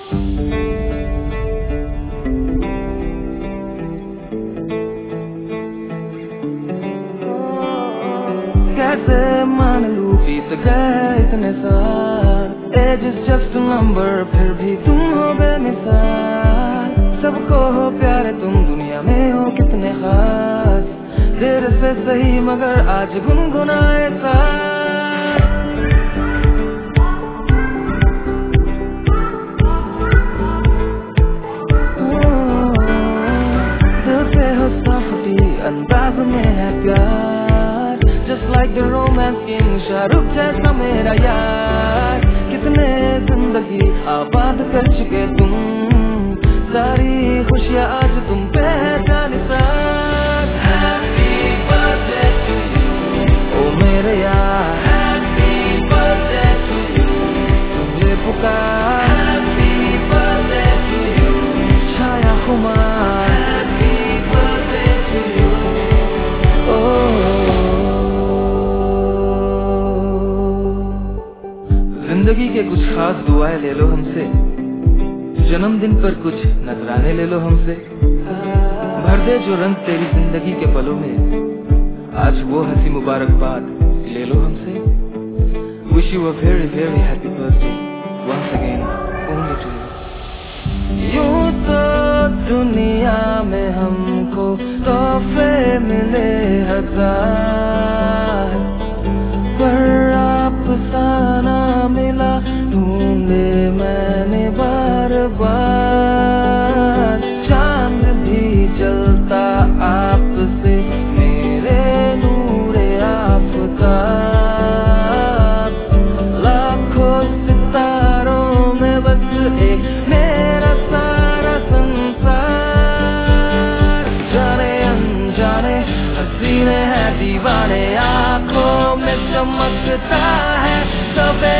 कैसे मान लूं बीत गए इतने साल, एज इज जस्ट नंबर, फिर भी तुम हो बेमिसाल। सबको हो प्यारे तुम, दुनिया में हो कितने खास, देर से सही मगर आज गुनगुनाए साथ। दिल से हो साफी अंदाज में है प्यार, just like the romance king Shahrukh जैसा मेरा यार। कितने जिंदगी आबाद कर चुके तुम, सारी खुशियाँ आज तुम पे है Jannisar. Happy birthday to you, ओ मेरे यार। Happy birthday to you, तुझे पुकार। Happy birthday to you, छाया खुमार। Happy birthday to you, जिंदगी के कुछ खास दुआएं ले लो हमसे, जन्मदिन पर कुछ नजराने ले लो हमसे। भर दे जो रंग तेरी जिंदगी के पलों में, आज वो हंसी मुबारकबाद ले लो हमसे। Wish you a very very happy birthday once again only to you. यूं तो दुनिया में हमको तोहफे मिले हजार, पर आपसा ना मिला ढूंढे मैंने बार बार। चांद भी जलता आपसे मेरे नूरे आफताब, लाखों सितारों में बस एक मेरा सारा संसार। जाने अनजाने हसीने हैं दीवाने, आंखों में चमकता है सवेरे